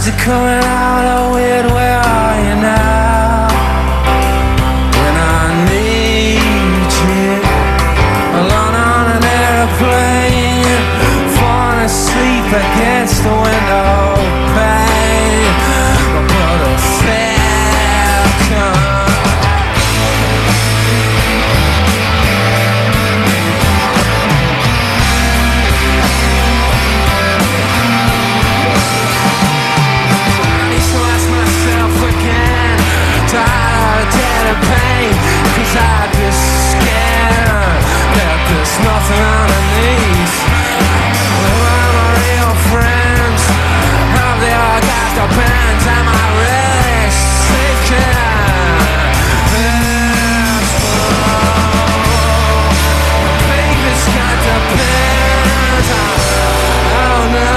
words are coming out of weird. Where are you now? When I need you, alone on an airplane, falling asleep against the window pane. My brother Falcon. Pain, 'cause I just scared that there's nothing underneath. Where are my real friends? Have they all got the pens? Am I really sinking? Baby's got the pens. Oh no,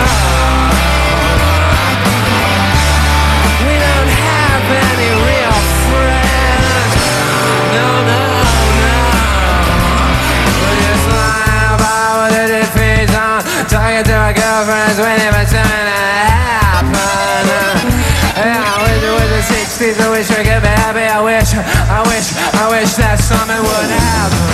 we don't have any real friends. No, no, no. We just lie about what it depends on. Talking to our girlfriends, waiting for something to happen. Yeah, I wish it was the 60s. I wish I could be happy. I wish that something would happen.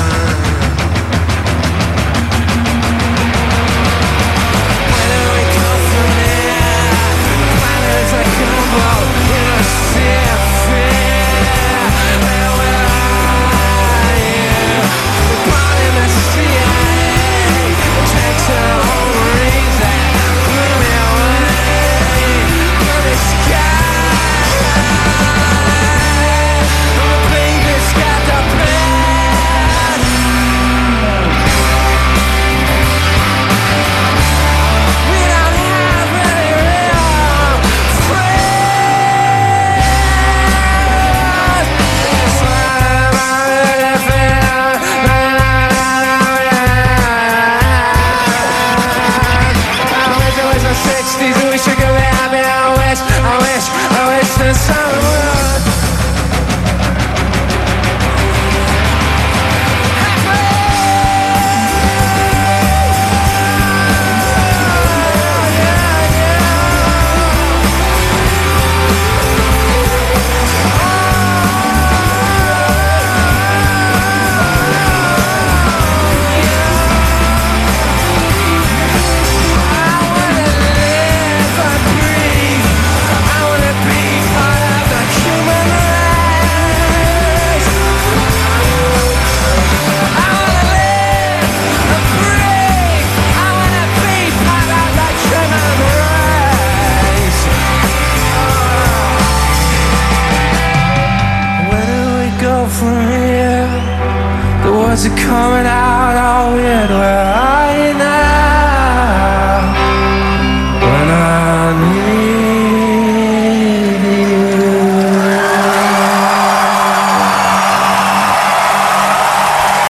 Where do we come from here? Planets that crumble in a sea of fear. Where are you? The bomb in the CIA takes their own reason. Blew me away from the sky. The baby's got the plan. We don't have any real friends. It's like I wish it was the 60s. We should go be happy. I wish the sun would. From here, the words are coming out all weird.